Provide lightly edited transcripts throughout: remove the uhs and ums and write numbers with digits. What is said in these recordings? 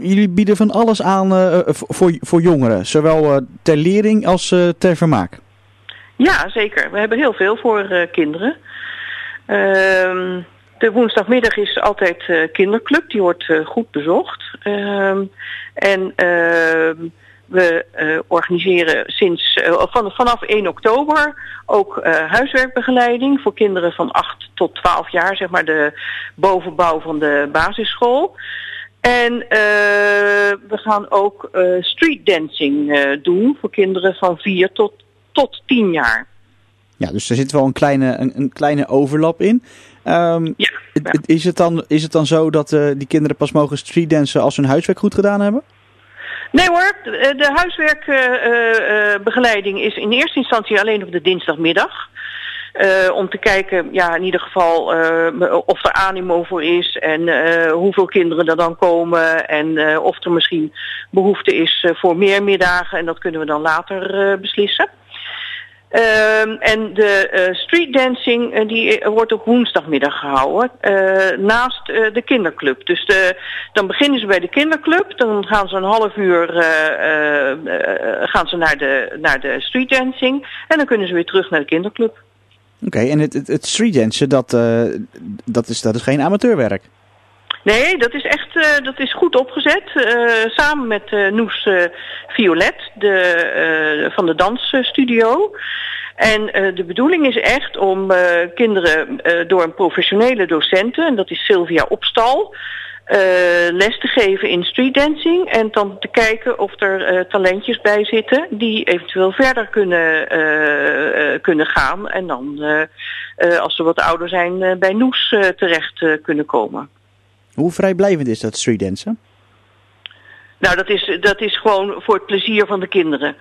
jullie bieden van alles aan voor jongeren. Zowel ter lering als ter vermaak. Ja, zeker. We hebben heel veel voor kinderen. De woensdagmiddag is altijd kinderclub. Die wordt goed bezocht. We organiseren vanaf 1 oktober ook huiswerkbegeleiding voor kinderen van 8 tot 12 jaar, zeg maar de bovenbouw van de basisschool. En we gaan ook street dancing doen voor kinderen van 4 tot 10 jaar. Ja, dus er zit wel een kleine overlap in. Ja. Is het dan zo dat die kinderen pas mogen streetdansen als ze hun huiswerk goed gedaan hebben? Nee hoor, de huiswerkbegeleiding is in eerste instantie alleen op de dinsdagmiddag. Om te kijken, ja, in ieder geval of er animo voor is en hoeveel kinderen er dan komen en of er misschien behoefte is voor meer middagen en dat kunnen we dan later beslissen. En de street dancing die wordt op woensdagmiddag gehouden naast de kinderclub. Dus dan beginnen ze bij de kinderclub, dan gaan ze een half uur gaan ze naar de street dancing en dan kunnen ze weer terug naar de kinderclub. Oké, en het street dansen, dat is geen amateurwerk? Nee, dat is goed opgezet. Samen met Noes Violet van de dansstudio. En de bedoeling is echt om kinderen door een professionele docenten, en dat is Sylvia Opstal, les te geven in streetdancing. En dan te kijken of er talentjes bij zitten die eventueel verder kunnen gaan. En dan, als ze wat ouder zijn, bij Noes terecht kunnen komen. Hoe vrijblijvend is dat streetdansen? Nou, dat is gewoon voor het plezier van de kinderen.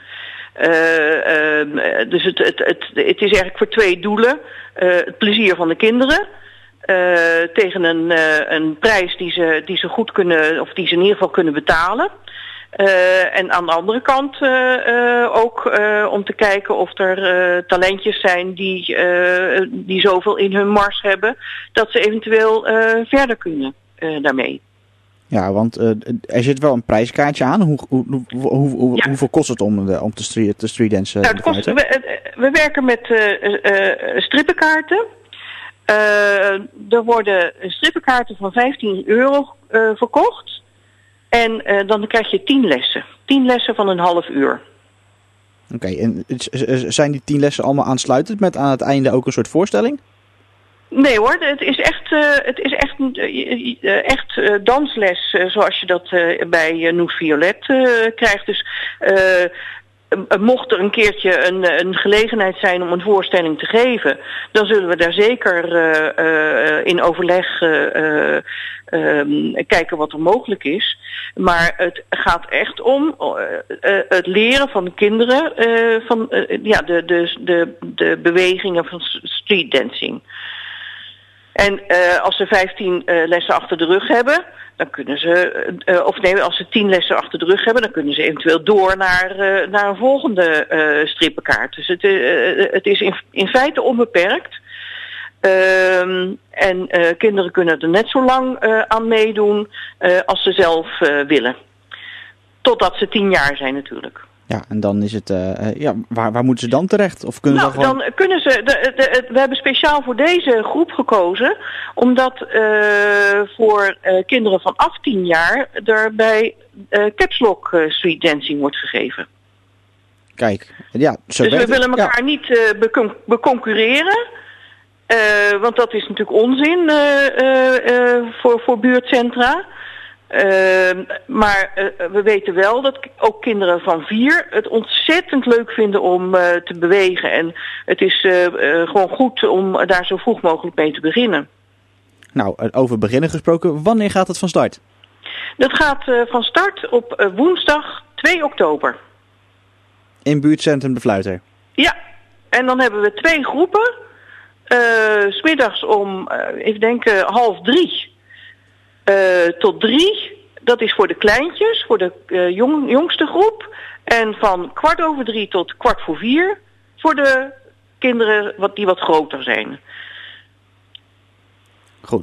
Dus het is eigenlijk voor 2 doelen. Het plezier van de kinderen. Tegen een prijs die ze goed kunnen, of die ze in ieder geval kunnen betalen. En aan de andere kant ook om te kijken of er talentjes zijn die zoveel in hun mars hebben dat ze eventueel verder kunnen daarmee. Ja, want er zit wel een prijskaartje aan. Hoeveel kost het om te streetdansen? Nou, we werken met strippenkaarten. Er worden strippenkaarten van €15 verkocht. En dan krijg je 10 lessen. 10 lessen van een half uur. Oké, en zijn die 10 lessen allemaal aansluitend met aan het einde ook een soort voorstelling? Nee hoor, het is echt dansles zoals je dat bij Noes Violet krijgt. Dus mocht er een keerje een gelegenheid zijn om een voorstelling te geven, dan zullen we daar zeker in overleg kijken wat er mogelijk is. Maar het gaat echt om het leren van de kinderen van de bewegingen van streetdancing. En als ze 15 lessen achter de rug hebben, dan kunnen ze, als ze 10 lessen achter de rug hebben, dan kunnen ze eventueel door naar een volgende strippenkaart. Dus het is in feite onbeperkt. En kinderen kunnen er net zo lang aan meedoen als ze zelf willen. Totdat ze 10 jaar zijn natuurlijk. Ja, en dan is het, waar moeten ze dan terecht? Of kunnen ze dan kunnen ze, we hebben speciaal voor deze groep gekozen, omdat voor kinderen van 18 jaar er bij Caps Lock street dancing wordt gegeven. Kijk, ja, zo dus we willen elkaar niet beconcurreren, want dat is natuurlijk onzin voor buurtcentra. Maar we weten wel dat ook kinderen van 4 het ontzettend leuk vinden om te bewegen. En het is gewoon goed om daar zo vroeg mogelijk mee te beginnen. Nou, over beginnen gesproken, wanneer gaat het van start? Dat gaat van start op woensdag 2 oktober. In buurtcentrum De Fluiter? Ja, en dan hebben we 2 groepen. 's Middags om, even denken, 2:30... tot 3, dat is voor de kleintjes, voor de jongste groep. En van 3:15 tot 4:15 voor de kinderen die wat groter zijn. Goed.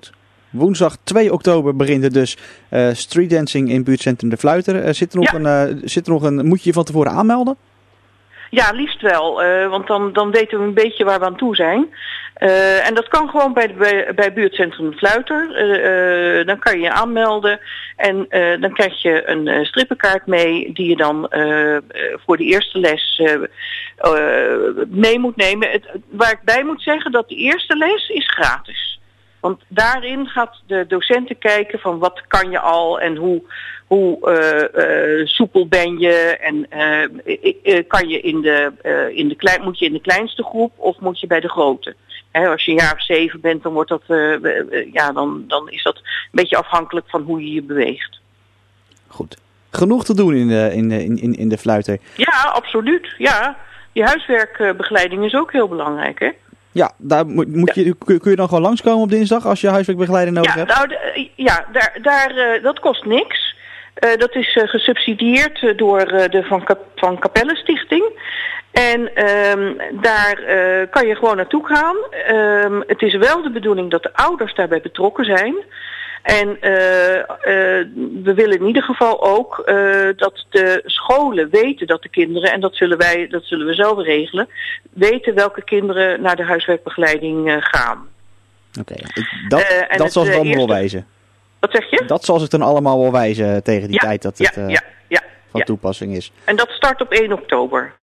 Woensdag 2 oktober begint er dus streetdancing in buurtcentrum De Fluiter. Zit er nog een... Moet je je van tevoren aanmelden? Ja, liefst wel. Want dan weten we een beetje waar we aan toe zijn. En dat kan gewoon bij buurtcentrum De Fluiter. Dan kan je je aanmelden. En dan krijg je een strippenkaart mee die je dan voor de eerste les mee moet nemen. Waar ik bij moet zeggen dat de eerste les is gratis. Want daarin gaat de docenten kijken van wat kan je al en hoe soepel ben je en kan je moet je in de kleinste groep of moet je bij de grote. Als je een jaar of 7 bent, dan wordt dat dan is dat een beetje afhankelijk van hoe je je beweegt. Goed. Genoeg te doen in de Fluiter. Ja, absoluut. Ja, die huiswerkbegeleiding is ook heel belangrijk, hè? Ja, daar kun je dan gewoon langskomen op dinsdag als je huiswerkbegeleiding nodig hebt? Dat kost niks. Dat is gesubsidieerd door de Van Capelle Stichting. En daar kan je gewoon naartoe gaan. Het is wel de bedoeling dat de ouders daarbij betrokken zijn. En we willen in ieder geval ook dat de scholen weten dat de kinderen, en dat zullen we zelf regelen, weten welke kinderen naar de huiswerkbegeleiding gaan. Oké, dat zal ze allemaal wel wijzen. Wat zeg je? Dat zal zich dan allemaal wel wijzen tegen die tijd dat het van toepassing is. En dat start op 1 oktober.